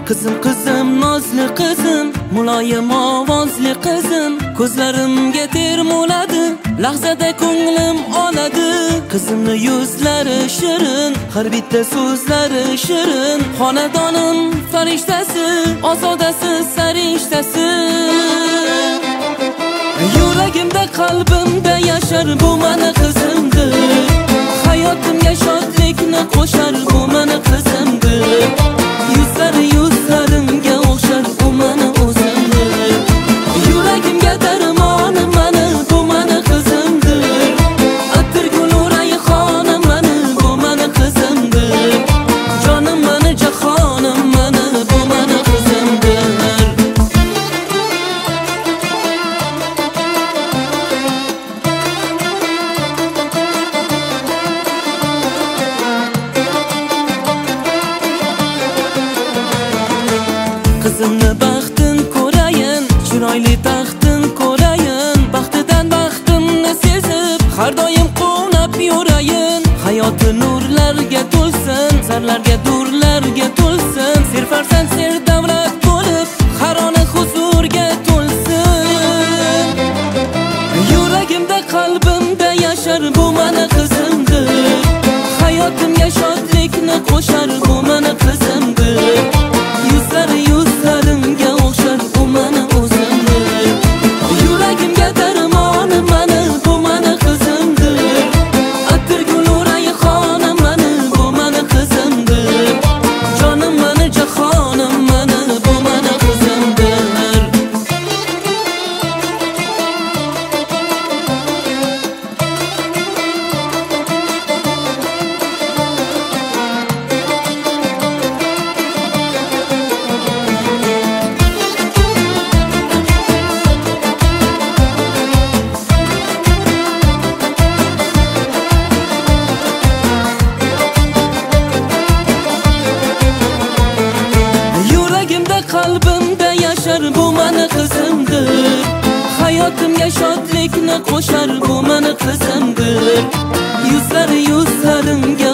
Qizim qizim nozli qizim, muloyim ovozli qizim, ko'zlarimga termuladi, lahzada ko'nglim oladi. Qizimni yuzlari shirin, har bitta so'zlari shirin, xonadonim farishtasi, ozodasi, sarishtasi. Yuragimda qalbimda yashar bu meni qizimdir. Hayotimga shodlikni qo'shar bu meni qizimdir. Yuzlari yuzlarimga o'xshar bu meni o'zimdir. Yuragimga darmoni mani bu meni qizimdir. Atir gul rayhonim mani bu meni qizimdir. Jonim mani jahonim mani bu meni qizimdir. Qizimni baxtin ko'rayin, chiroyli taxtin ko'rayin, baxtidan baxtimni sezib, har doim quvnab yurayin. Hayoti nurlarga to'lsin, sarlarga durlarga to'lsin, serfarzand ser davlat bo'lib, harona huzurga to'lsin. Yuragimda qalbimda yashar bu meni qizimdir. Hayotimga shodlikni qo'shar bu meni qizimdir. Yuzlari yuzlarimga o'xshar bu meni o'zimdir. Yuragimga darmoni mani bu meni qizimdir. Atir gul rayhonim mani bu meni qizimdir. Jonim mani jahonim mani bu meni qizimdir. Qalbimda yashar bu meni qizimdir. Hayotimga shodlikni qo'shar bu meni qizimdir. Yuzlari yuzlarimga